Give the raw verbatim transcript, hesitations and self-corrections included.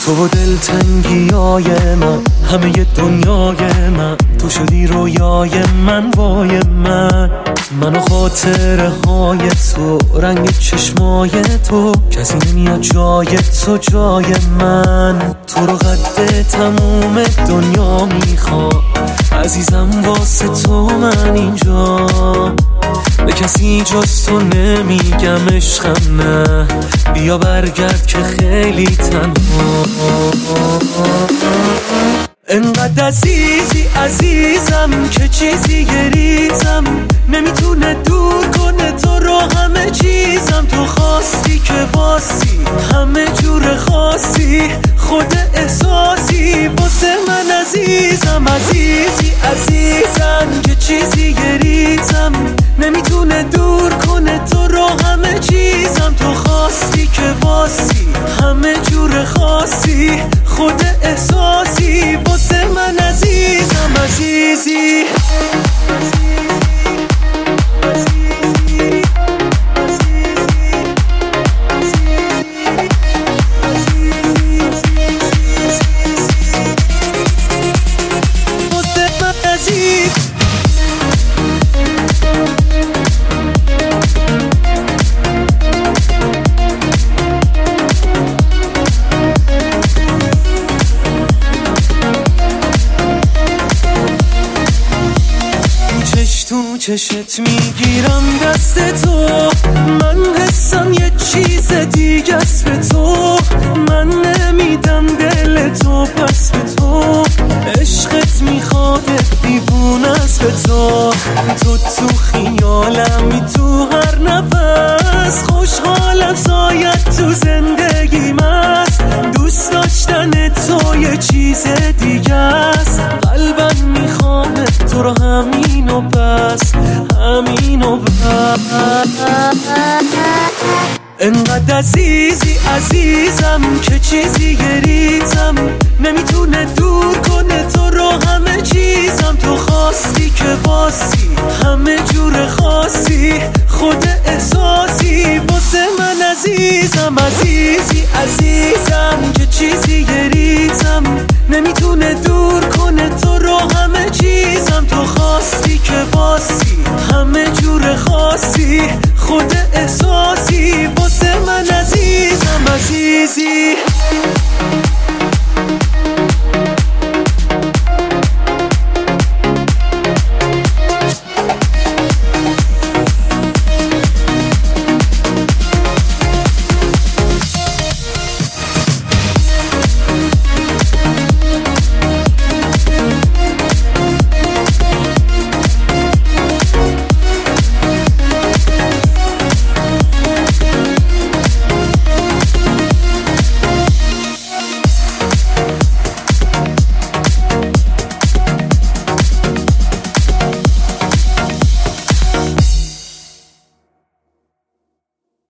تو و دلتنگیای من، همه دنیای من، تو شدی رویای من، وای من. من و خاطره های تو، رنگ چشمای تو، کسی نمیاد جای تو جای من. تو رو قد تموم دنیا میخوام عزیزم، واسه تو من اینجا. به کسی جز تو نمیگم عشقم، نه بیا برگرد که خیلی تنها. انقدر عزیزی عزیزم که چیزی گریزم نمیتونه دور کنه تو رو، همه چیزم. تو خواستی که واسی همه جور خاصی، خود احساسی واسه من عزیزم. عزیزی عزیزم که چیزی گریزم نمیتونه دور کنه تو رو، همه چیزم. تو خواستی که واسی همه جور خاصی، خود احساسی واسه من عزیزم. عزیزی تو چشت میگیرم دست تو، من حسم یه چیز دیگه است به تو. من نمیدم دل تو پس به تو، عشقت میخواد دیوونه است به تو. تو تو خیالمی تو هر نفس، خوشحالم سایت تو زندگیم است. دوست داشتن تو یه چیز دیگه است، قلبم میخواد تو رو همین و بس، همین و بس. انقدر عزیزی عزیزم که چیزی گریزم نمیتونه دور کنه تو رو، همه چیزم. تو خواستی که واسی همه جور خاصی، خود احساسی واسه من عزیزم. عزیزی عزیزم که چیزی گریزم نمیتونه دور کنه تو رو، همه چیزم. تو خواستی که واسی همه جور خاصی، خود احساسی واسه من عزیزم. عزیزی